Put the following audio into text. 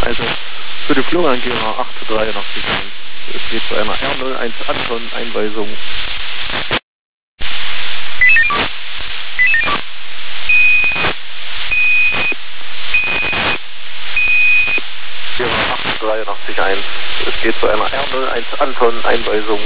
Also für die Flugangehörer 883. Es geht zu einer R01 Anton Einweisung. Gera 883.1. Es geht zu einer R01 Anton Einweisung.